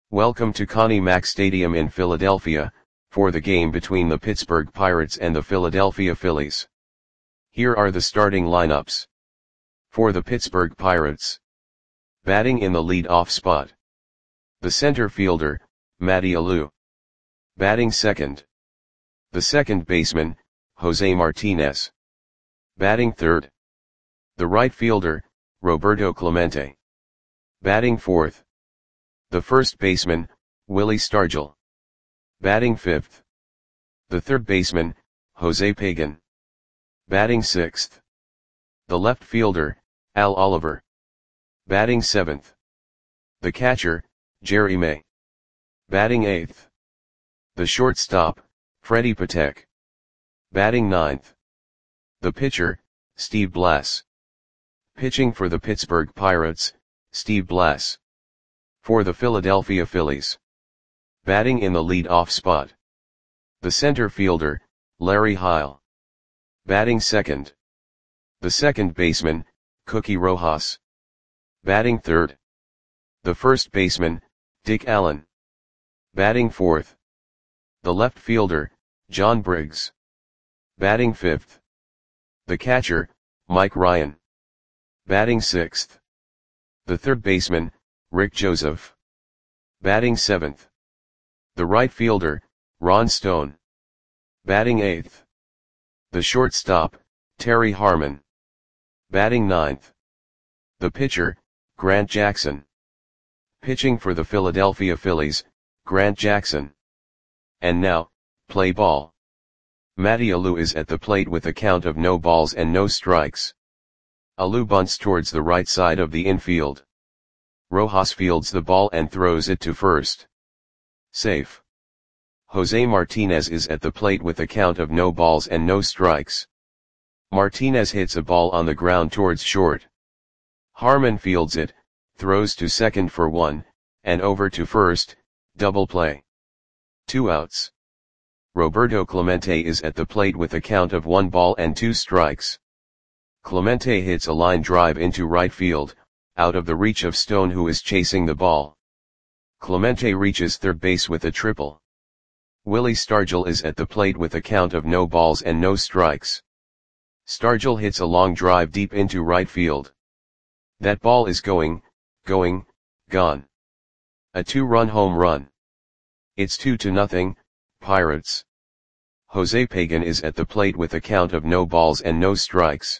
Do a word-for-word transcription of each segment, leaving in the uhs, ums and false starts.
Welcome to Connie Mack Stadium in Philadelphia, for the game between the Pittsburgh Pirates and the Philadelphia Phillies. Here are the starting lineups. For the Pittsburgh Pirates. Batting in the lead-off spot. The center fielder, Matty Alou. Batting second. The second baseman, Jose Martinez. Batting third. The right fielder, Roberto Clemente. Batting fourth. The first baseman, Willie Stargell. Batting fifth. The third baseman, Jose Pagan. Batting sixth. The left fielder, Al Oliver. Batting seventh. The catcher, Jerry May. Batting eighth. The shortstop, Freddie Patek. Batting ninth. The pitcher, Steve Blass. Pitching for the Pittsburgh Pirates, Steve Blass. For the Philadelphia Phillies. Batting in the lead-off spot. The center fielder, Larry Heil. Batting second. The second baseman, Cookie Rojas. Batting third. The first baseman, Dick Allen. Batting fourth. The left fielder, John Briggs. Batting fifth. The catcher, Mike Ryan. Batting sixth. The third baseman, Rick Joseph. Batting seventh. The right fielder, Ron Stone. Batting eighth. The shortstop, Terry Harmon. Batting ninth. The pitcher, Grant Jackson. Pitching for the Philadelphia Phillies, Grant Jackson. And now, play ball. Matty Alou is at the plate with a count of no balls and no strikes. Alou bunts towards the right side of the infield. Rojas fields the ball and throws it to first. Safe. Jose Martinez is at the plate with a count of no balls and no strikes. Martinez hits a ball on the ground towards short. Harmon fields it, throws to second for one, and over to first, double play. Two outs. Roberto Clemente is at the plate with a count of one ball and two strikes. Clemente hits a line drive into right field, out of the reach of Stone, who is chasing the ball. Clemente reaches third base with a triple. Willie Stargell is at the plate with a count of no balls and no strikes. Stargell hits a long drive deep into right field. That ball is going, going, gone. A two-run home run. It's two to nothing, Pirates. Jose Pagan is at the plate with a count of no balls and no strikes.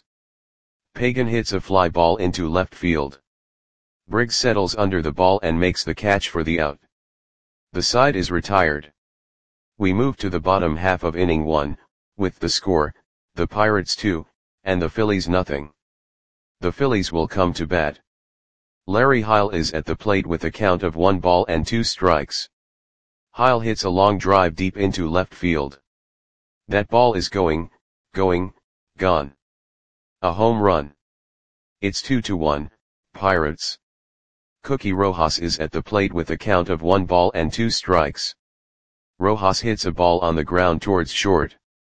Pagan hits a fly ball into left field. Briggs settles under the ball and makes the catch for the out. The side is retired. We move to the bottom half of inning one, with the score, the Pirates two, and the Phillies nothing. The Phillies will come to bat. Larry Heil is at the plate with a count of one ball and two strikes. Heil hits a long drive deep into left field. That ball is going, going, gone. A home run. It's two to one, Pirates. Cookie Rojas is at the plate with a count of one ball and two strikes. Rojas hits a ball on the ground towards short.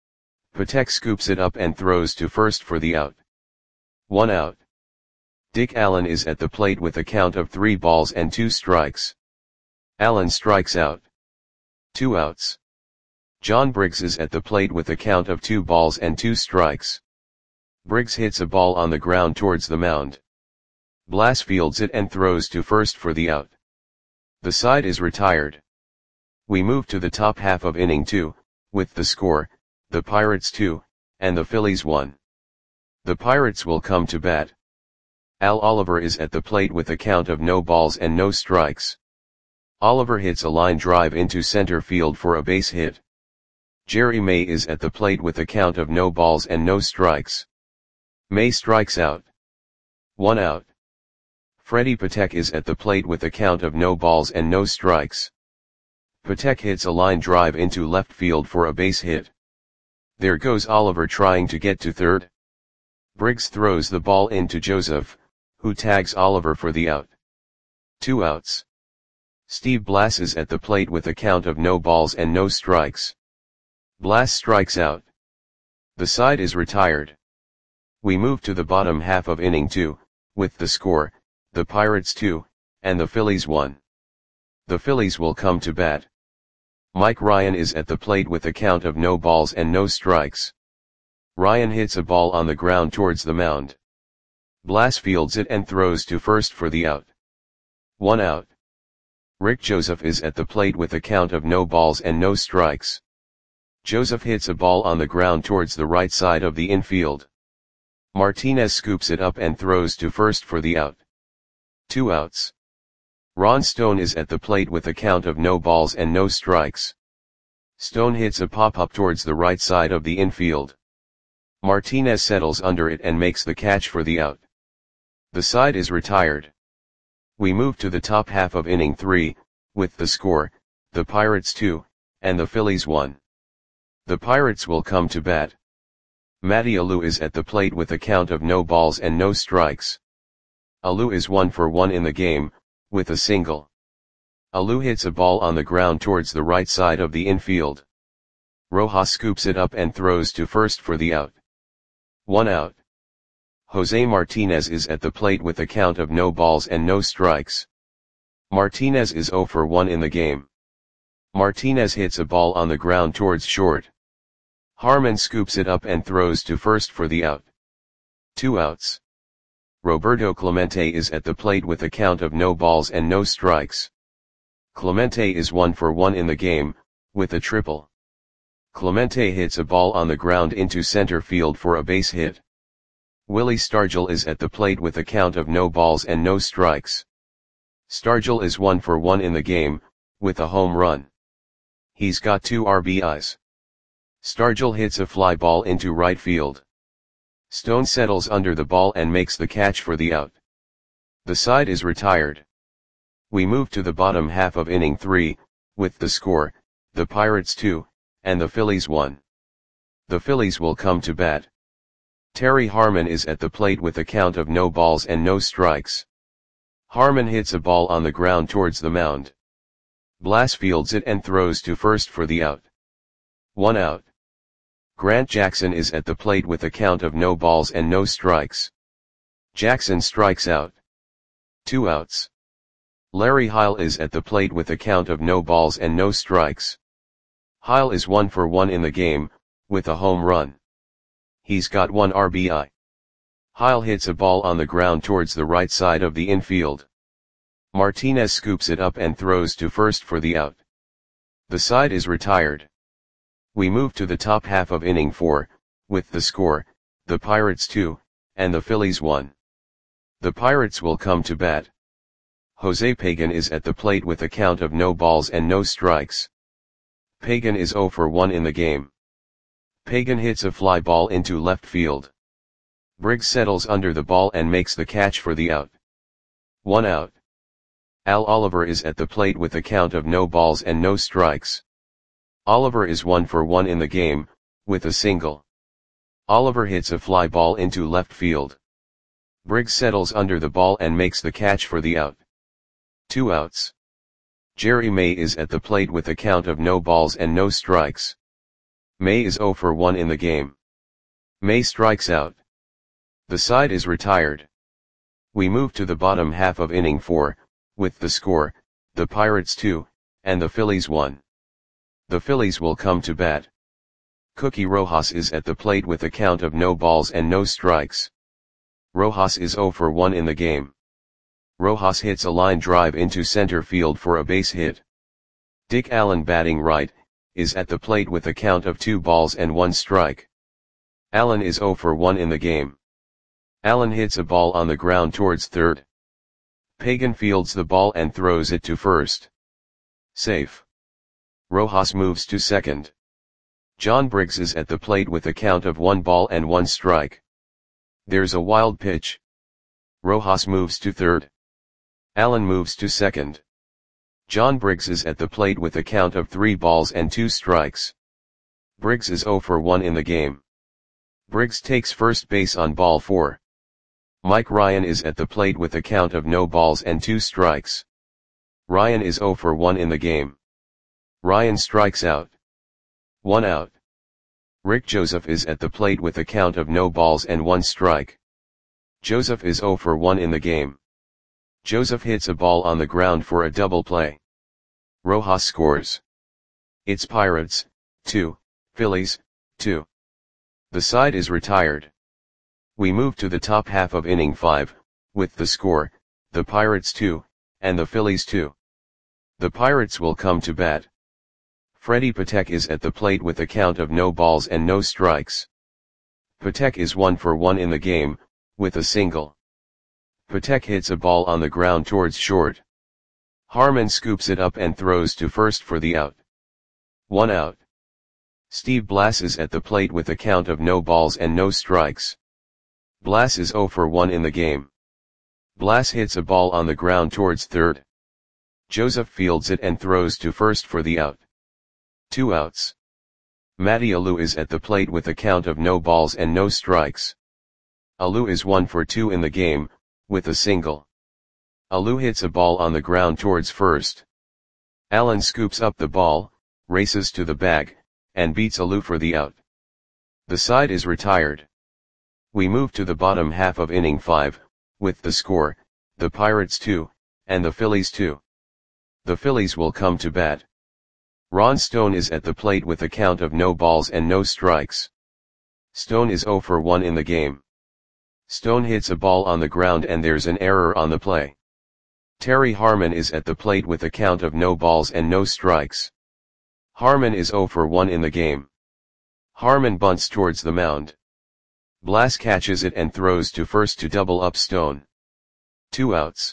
Patek scoops it up and throws to first for the out. One out. Dick Allen is at the plate with a count of three balls and two strikes. Allen strikes out. Two outs. John Briggs is at the plate with a count of two balls and two strikes. Briggs hits a ball on the ground towards the mound. Blass fields it and throws to first for the out. The side is retired. We move to the top half of inning two, with the score, the Pirates two, and the Phillies one. The Pirates will come to bat. Al Oliver is at the plate with a count of no balls and no strikes. Oliver hits a line drive into center field for a base hit. Jerry May is at the plate with a count of no balls and no strikes. May strikes out. One out. Freddie Patek is at the plate with a count of no balls and no strikes. Patek hits a line drive into left field for a base hit. There goes Oliver trying to get to third. Briggs throws the ball into Joseph, who tags Oliver for the out. Two outs. Steve Blass is at the plate with a count of no balls and no strikes. Blass strikes out. The side is retired. We move to the bottom half of inning two, with the score, the Pirates two, and the Phillies one. The Phillies will come to bat. Mike Ryan is at the plate with a count of no balls and no strikes. Ryan hits a ball on the ground towards the mound. Blas fields it and throws to first for the out. One out. Rick Joseph is at the plate with a count of no balls and no strikes. Joseph hits a ball on the ground towards the right side of the infield. Martinez scoops it up and throws to first for the out. Two outs. Ron Stone is at the plate with a count of no balls and no strikes. Stone hits a pop-up towards the right side of the infield. Martinez settles under it and makes the catch for the out. The side is retired. We move to the top half of inning three, with the score, the Pirates two, and the Phillies one. The Pirates will come to bat. Matty Alou is at the plate with a count of no balls and no strikes. Alou is one for one in the game, with a single. Alou hits a ball on the ground towards the right side of the infield. Rojas scoops it up and throws to first for the out. One out. Jose Martinez is at the plate with a count of no balls and no strikes. Martinez is zero for one in the game. Martinez hits a ball on the ground towards short. Harmon scoops it up and throws to first for the out. Two outs. Roberto Clemente is at the plate with a count of no balls and no strikes. Clemente is one for one in the game, with a triple. Clemente hits a ball on the ground into center field for a base hit. Willie Stargell is at the plate with a count of no balls and no strikes. Stargell is one for one in the game, with a home run. He's got two R B Is. Stargell hits a fly ball into right field. Stone settles under the ball and makes the catch for the out. The side is retired. We move to the bottom half of inning three, with the score, the Pirates two, and the Phillies one. The Phillies will come to bat. Terry Harmon is at the plate with a count of no balls and no strikes. Harmon hits a ball on the ground towards the mound. Blas fields it and throws to first for the out. One out. Grant Jackson is at the plate with a count of no balls and no strikes. Jackson strikes out. Two outs. Larry Heil is at the plate with a count of no balls and no strikes. Heil is one for one in the game, with a home run. He's got one R B I. Heil hits a ball on the ground towards the right side of the infield. Martinez scoops it up and throws to first for the out. The side is retired. We move to the top half of inning four, with the score, the Pirates two, and the Phillies one. The Pirates will come to bat. Jose Pagan is at the plate with a count of no balls and no strikes. Pagan is zero for one in the game. Pagan hits a fly ball into left field. Briggs settles under the ball and makes the catch for the out. One out. Al Oliver is at the plate with a count of no balls and no strikes. Oliver is one for one in the game, with a single. Oliver hits a fly ball into left field. Briggs settles under the ball and makes the catch for the out. Two outs. Jerry May is at the plate with a count of no balls and no strikes. May is zero for one in the game. May strikes out. The side is retired. We move to the bottom half of inning four, with the score, the Pirates two, and the Phillies one. The Phillies will come to bat. Cookie Rojas is at the plate with a count of no balls and no strikes. Rojas is zero for one in the game. Rojas hits a line drive into center field for a base hit. Dick Allen, batting right, is at the plate with a count of two balls and one strike. Allen is zero for one in the game. Allen hits a ball on the ground towards third. Pagan fields the ball and throws it to first. Safe. Rojas moves to second. John Briggs is at the plate with a count of one ball and one strike. There's a wild pitch. Rojas moves to third. Allen moves to second. John Briggs is at the plate with a count of three balls and two strikes. Briggs is zero for one in the game. Briggs takes first base on ball four. Mike Ryan is at the plate with a count of no balls and two strikes. Ryan is zero for one in the game. Ryan strikes out. One out. Rick Joseph is at the plate with a count of no balls and one strike. Joseph is zero for one in the game. Joseph hits a ball on the ground for a double play. Rojas scores. It's Pirates, two, Phillies, two. The side is retired. We move to the top half of inning five, with the score, the Pirates two, and the Phillies two. The Pirates will come to bat. Freddie Patek is at the plate with a count of no balls and no strikes. Patek is one for one in the game, with a single. Patek hits a ball on the ground towards short. Harmon scoops it up and throws to first for the out. One out. Steve Blass is at the plate with a count of no balls and no strikes. Blass is zero for one in the game. Blass hits a ball on the ground towards third. Joseph fields it and throws to first for the out. Two outs. Matty Alou is at the plate with a count of no balls and no strikes. Alou is one for two in the game, with a single. Alou hits a ball on the ground towards first. Allen scoops up the ball, races to the bag, and beats Alou for the out. The side is retired. We move to the bottom half of inning five, with the score, the Pirates two, and the Phillies two. The Phillies will come to bat. Ron Stone is at the plate with a count of no balls and no strikes. Stone is zero for one in the game. Stone hits a ball on the ground and there's an error on the play. Terry Harmon is at the plate with a count of no balls and no strikes. Harmon is zero for one in the game. Harmon bunts towards the mound. Blass catches it and throws to first to double up Stone. Two outs.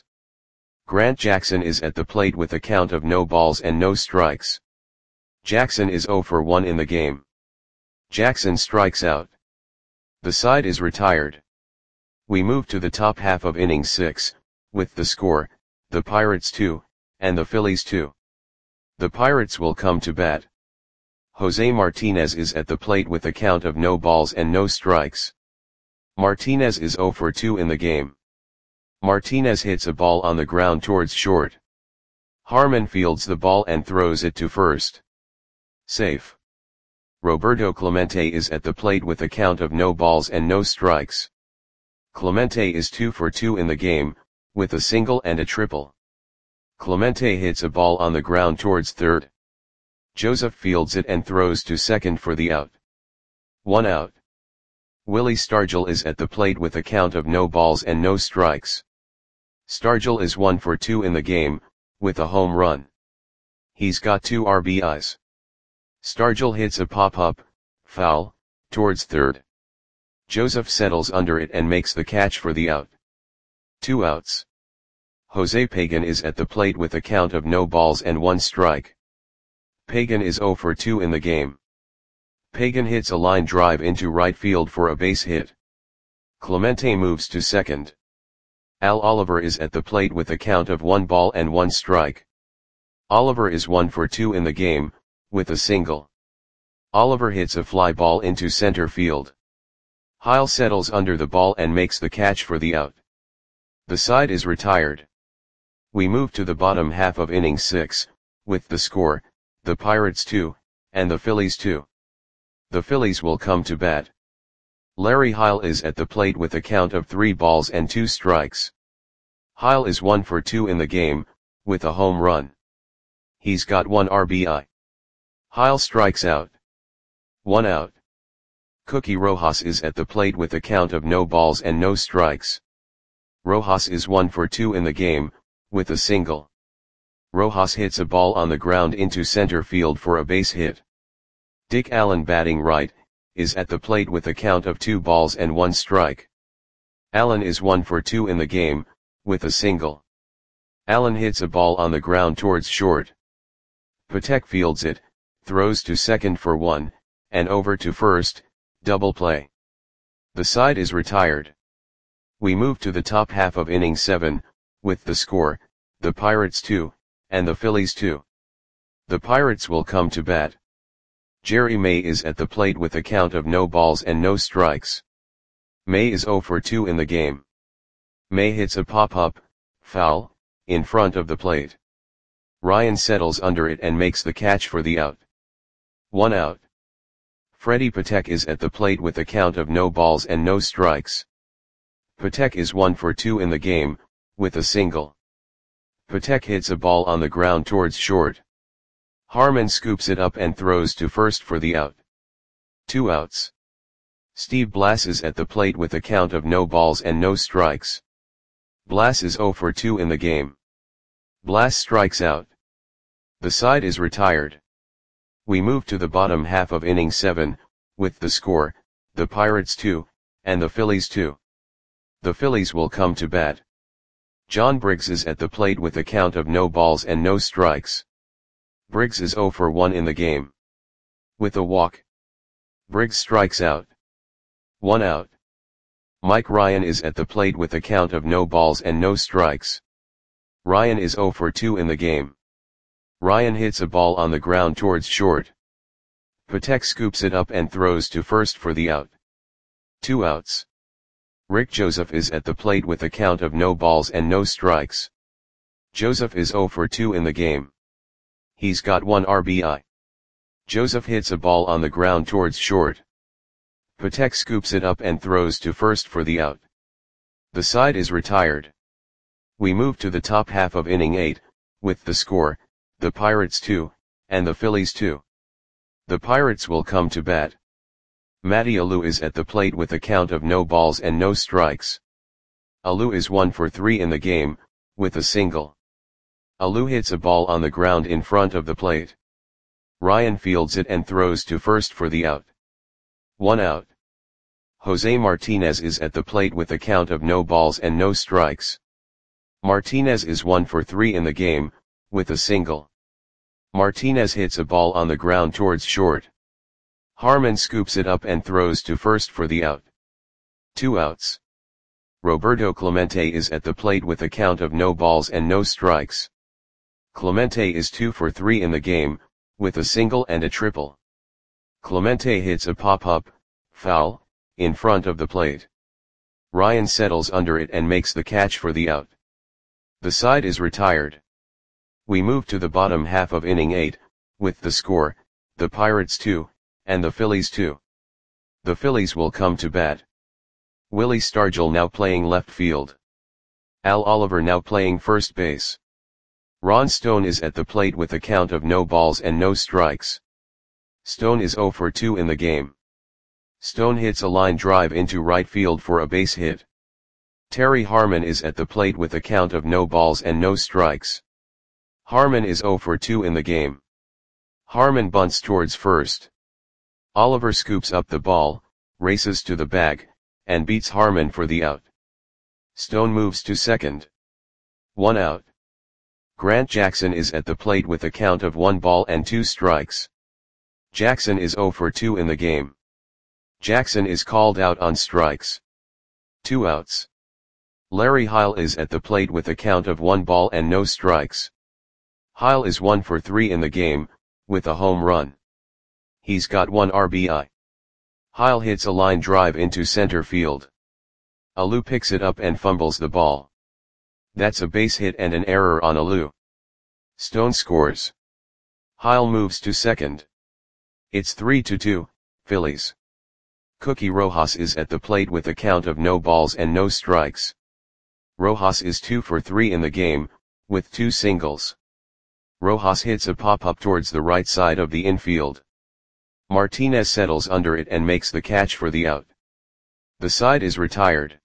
Grant Jackson is at the plate with a count of no balls and no strikes. Jackson is zero for one in the game. Jackson strikes out. The side is retired. We move to the top half of inning six, with the score, the Pirates two, and the Phillies two. The Pirates will come to bat. Jose Martinez is at the plate with a count of no balls and no strikes. Martinez is zero for two in the game. Martinez hits a ball on the ground towards short. Harmon fields the ball and throws it to first. Safe. Roberto Clemente is at the plate with a count of no balls and no strikes. Clemente is two for two in the game, with a single and a triple. Clemente hits a ball on the ground towards third. Joseph fields it and throws to second for the out. One out. Willie Stargell is at the plate with a count of no balls and no strikes. Stargell is one for two in the game, with a home run. He's got two R B Is. Stargell hits a pop-up, foul, towards third. Joseph settles under it and makes the catch for the out. Two outs. Jose Pagan is at the plate with a count of no balls and one strike. Pagan is zero for two in the game. Pagan hits a line drive into right field for a base hit. Clemente moves to second. Al Oliver is at the plate with a count of one ball and one strike. Oliver is one for two in the game, with a single. Oliver hits a fly ball into center field. Heil settles under the ball and makes the catch for the out. The side is retired. We move to the bottom half of inning six, with the score, the Pirates two, and the Phillies two. The Phillies will come to bat. Larry Heil is at the plate with a count of three balls and two strikes. Heil is one for two in the game, with a home run. He's got one R B I. Heil strikes out. One out. Cookie Rojas is at the plate with a count of no balls and no strikes. Rojas is one for two in the game, with a single. Rojas hits a ball on the ground into center field for a base hit. Dick Allen, batting right, is at the plate with a count of two balls and one strike. Allen is one for two in the game, with a single. Allen hits a ball on the ground towards short. Patek fields it, throws to second for one, and over to first, double play. The side is retired. We move to the top half of inning seven, with the score, the Pirates two, and the Phillies two. The Pirates will come to bat. Jerry May is at the plate with a count of no balls and no strikes. May is zero for two in the game. May hits a pop-up, foul, in front of the plate. Ryan settles under it and makes the catch for the out. One out. Freddie Patek is at the plate with a count of no balls and no strikes. Patek is one for two in the game, with a single. Patek hits a ball on the ground towards short. Harmon scoops it up and throws to first for the out. Two outs. Steve Blass is at the plate with a count of no balls and no strikes. Blass is oh for two in the game. Blass strikes out. The side is retired. We move to the bottom half of inning seven, with the score, the Pirates two, and the Phillies two. The Phillies will come to bat. John Briggs is at the plate with a count of no balls and no strikes. Briggs is oh for one in the game. With a walk, Briggs strikes out. One out. Mike Ryan is at the plate with a count of no balls and no strikes. Ryan is oh for two in the game. Ryan hits a ball on the ground towards short. Patek scoops it up and throws to first for the out. Two outs. Rick Joseph is at the plate with a count of no balls and no strikes. Joseph is oh for two in the game. He's got one R B I. Joseph hits a ball on the ground towards short. Patek scoops it up and throws to first for the out. The side is retired. We move to the top half of inning eight, with the score, the Pirates two, and the Phillies two. The Pirates will come to bat. Matty Alou is at the plate with a count of no balls and no strikes. Alou is one for three in the game, with a single. Alou hits a ball on the ground in front of the plate. Ryan fields it and throws to first for the out. One out. Jose Martinez is at the plate with a count of no balls and no strikes. Martinez is one for three in the game, with a single. Martinez hits a ball on the ground towards short. Harmon scoops it up and throws to first for the out. Two outs. Roberto Clemente is at the plate with a count of no balls and no strikes. Clemente is two for three in the game, with a single and a triple. Clemente hits a pop-up, foul, in front of the plate. Ryan settles under it and makes the catch for the out. The side is retired. We move to the bottom half of inning eight, with the score, the Pirates two, and the Phillies two. The Phillies will come to bat. Willie Stargell now playing left field. Al Oliver now playing first base. Ron Stone is at the plate with a count of no balls and no strikes. Stone is oh for two in the game. Stone hits a line drive into right field for a base hit. Terry Harmon is at the plate with a count of no balls and no strikes. Harmon is oh for two in the game. Harmon bunts towards first. Oliver scoops up the ball, races to the bag, and beats Harmon for the out. Stone moves to second. One out. Grant Jackson is at the plate with a count of one ball and two strikes. Jackson is oh for two in the game. Jackson is called out on strikes. Two outs. Larry Heil is at the plate with a count of one ball and no strikes. Heil is one for three in the game, with a home run. He's got one R B I. Heil hits a line drive into center field. Alou picks it up and fumbles the ball. That's a base hit and an error on Alou. Stone scores. Heil moves to second. It's three to two, Phillies. Cookie Rojas is at the plate with a count of no balls and no strikes. Rojas is two for three in the game, with two singles. Rojas hits a pop-up towards the right side of the infield. Martinez settles under it and makes the catch for the out. The side is retired.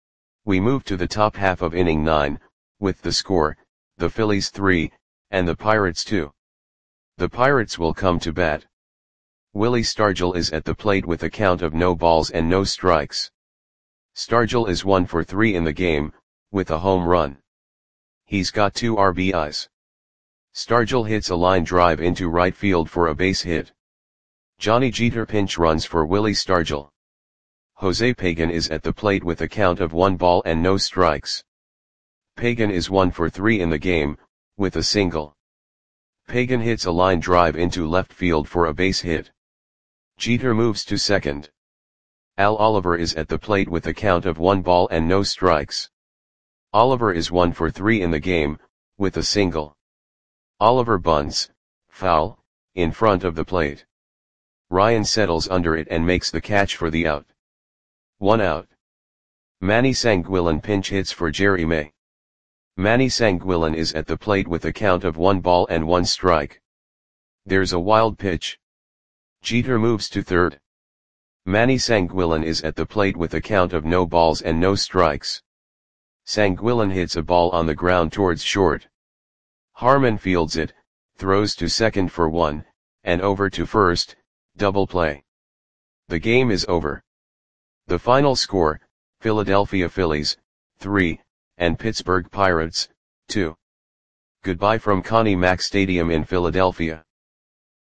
We move to the top half of inning nine, with the score, the Phillies three, and the Pirates two. The Pirates will come to bat. Willie Stargell is at the plate with a count of no balls and no strikes. Stargell is one for three in the game, with a home run. He's got two R B Is. Stargell hits a line drive into right field for a base hit. Johnny Jeter pinch runs for Willie Stargell. Jose Pagan is at the plate with a count of one ball and no strikes. Pagan is one for three in the game, with a single. Pagan hits a line drive into left field for a base hit. Jeter moves to second. Al Oliver is at the plate with a count of one ball and no strikes. Oliver is one for three in the game, with a single. Oliver bunts, foul, in front of the plate. Ryan settles under it and makes the catch for the out. One out. Manny Sanguillen pinch hits for Jerry May. Manny Sanguillen is at the plate with a count of one ball and one strike. There's a wild pitch. Jeter moves to third. Manny Sanguillen is at the plate with a count of no balls and no strikes. Sanguillen hits a ball on the ground towards short. Harmon fields it, throws to second for one, and over to first, double play. The game is over. The final score, Philadelphia Phillies, three, and Pittsburgh Pirates, two. Goodbye from Connie Mack Stadium in Philadelphia.